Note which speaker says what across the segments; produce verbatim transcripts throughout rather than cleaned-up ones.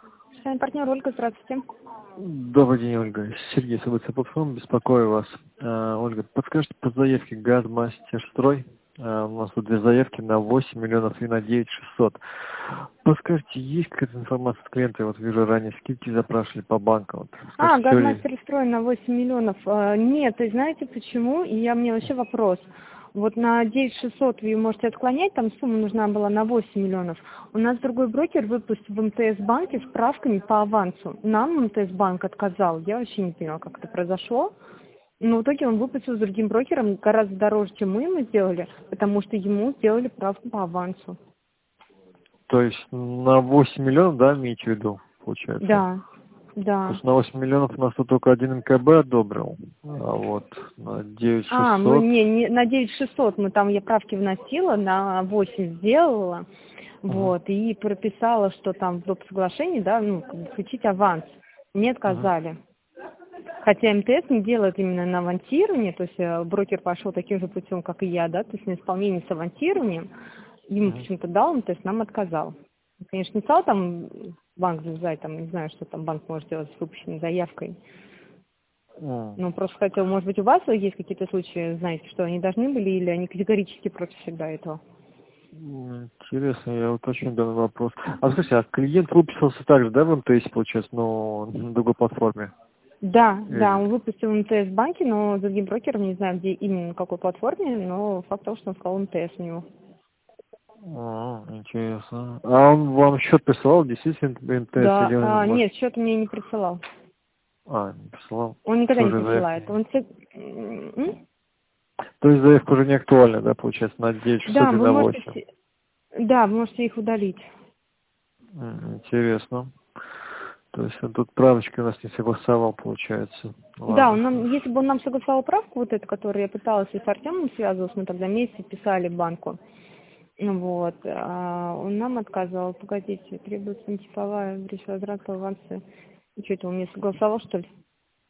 Speaker 1: С вами партнер Ольга, здравствуйте.
Speaker 2: Добрый день, Ольга. Сергей, события платформы, беспокою вас. А, Ольга, подскажите по заявке «Газмастерстрой». А, у нас тут две заявки на восемь миллионов и на девять шестьсот. Подскажите, есть какая-то информация от клиента? Я вот вижу, ранее скидки запрашивали по банкам. Вот,
Speaker 1: А,
Speaker 2: скажите, всё ли?
Speaker 1: газмастер строен на восемь миллионов. А, нет, и знаете почему? И я, мне вообще вопрос. Вот на девять шестьсот вы можете отклонять, там сумма нужна была на восемь миллионов. У нас другой брокер выпустил в МТС-банке справками по авансу. Нам МТС-банк отказал. Я вообще не поняла, как это произошло. Но в итоге он выпустил с другим брокером гораздо дороже, чем мы ему сделали, потому что ему сделали справку по авансу.
Speaker 2: То есть на восемь миллионов, да, имеете в виду, получается?
Speaker 1: Да,
Speaker 2: Потому
Speaker 1: да.
Speaker 2: что на восемь миллионов у нас тут только один эн ка бэ одобрил, а вот на девять
Speaker 1: А, мы
Speaker 2: шестьсот.
Speaker 1: не, не на девять шестьсот мы там, я правки вносила, на восемь сделала,
Speaker 2: Угу,
Speaker 1: вот, и прописала, что там в доп. Соглашении, да, ну, как бы включить аванс. Мне
Speaker 2: угу,
Speaker 1: отказали. Хотя МТС не делает именно на авансирование, то есть э, брокер пошел таким же путем, как и я, да, то есть на исполнение с авансированием, ему
Speaker 2: угу.
Speaker 1: почему-то дал, МТС нам отказал. Конечно, не стал там банк завязать, там, не знаю, что там банк может делать с выпущенной заявкой.
Speaker 2: М.
Speaker 1: Ну, просто хотел, может быть, у вас есть какие-то случаи, знаете, что они должны были, или они категорически против всегда этого?
Speaker 2: М, Интересно, я уточню данный вопрос. А скажите, а клиент выписался также, да, в эм тэ эс, получается, но на другой платформе?
Speaker 1: Да, да,
Speaker 2: Или-
Speaker 1: он выпустил МТС в банке, но с другим брокером, не знаю, где именно, на какой платформе, но факт того, что он сказал МТС у него.
Speaker 2: А, интересно. А он вам счет присылал, действительно, эм тэ эс,
Speaker 1: Да,
Speaker 2: или он,
Speaker 1: а,
Speaker 2: может...
Speaker 1: нет, счет мне не присылал.
Speaker 2: А, не присылал.
Speaker 1: Он никогда
Speaker 2: Что
Speaker 1: не
Speaker 2: же заявка?
Speaker 1: присылает. Он все... М?
Speaker 2: То есть заявка уже не актуальна, да, получается, на девять шестьсот
Speaker 1: Да,
Speaker 2: и
Speaker 1: вы
Speaker 2: на
Speaker 1: можете,
Speaker 2: восемь.
Speaker 1: все- да, вы можете их удалить.
Speaker 2: М, Интересно. То есть он тут правочкой у нас не согласовал, получается.
Speaker 1: Да,
Speaker 2: Ладно,
Speaker 1: он нам,
Speaker 2: хорошо.
Speaker 1: если бы он нам согласовал правку, вот эту, которую я пыталась и с Артемом связывалась, мы тогда вместе писали банку. Ну вот, а он нам отказывал, погодите, требуется нетиповая речь возврата аванса. И что это, он мне согласовал, что ли?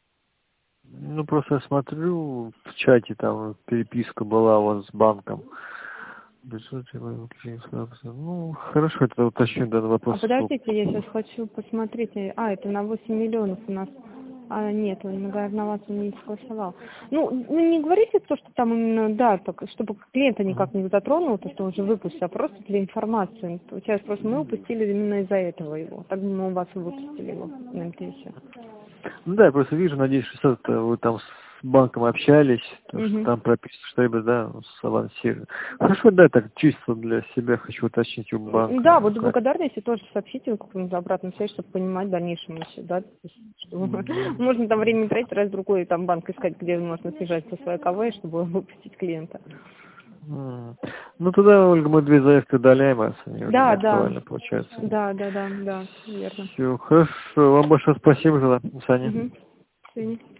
Speaker 2: Ну, просто я смотрю, в чате там переписка была у вас с банком. Присутствие моего выключения справки. Ну, хорошо, это уточню данный
Speaker 1: А
Speaker 2: вопрос.
Speaker 1: подождите, я сейчас хочу посмотреть. А, это на восемь миллионов у нас. А, нет, он на на он не согласовал. Ну, ну, не говорите то, что там именно, да, так, чтобы клиента никак не затронуло, то, что он уже выпустил, а просто для информации. Сейчас просто мы упустили именно из-за этого его. Так бы мы у вас и выпустили его на эм тэ эс.
Speaker 2: Ну да, я просто вижу, надеюсь, что вы там с банком общались, то что
Speaker 1: Угу.
Speaker 2: там прописано, что либо, да, с авансированием. Хорошо, да, так чисто для себя хочу уточнить у
Speaker 1: Да,
Speaker 2: банка.
Speaker 1: буду
Speaker 2: Как.
Speaker 1: благодарна, если тоже сообщите какую-нибудь обратную связь, чтобы понимать в дальнейшем еще, да, то есть, что
Speaker 2: М,
Speaker 1: можно там время тратить, раз другой там банк искать, где можно снижать со своей КВ, чтобы выпустить клиента.
Speaker 2: м. Ну тогда, Ольга, мы две заявки удаляем, а они уже не
Speaker 1: Да, да,
Speaker 2: актуальны, получается.
Speaker 1: да, да, да, да, верно.
Speaker 2: Все, хорошо, вам большое спасибо за
Speaker 1: Угу.
Speaker 2: описание.
Speaker 1: До свидания.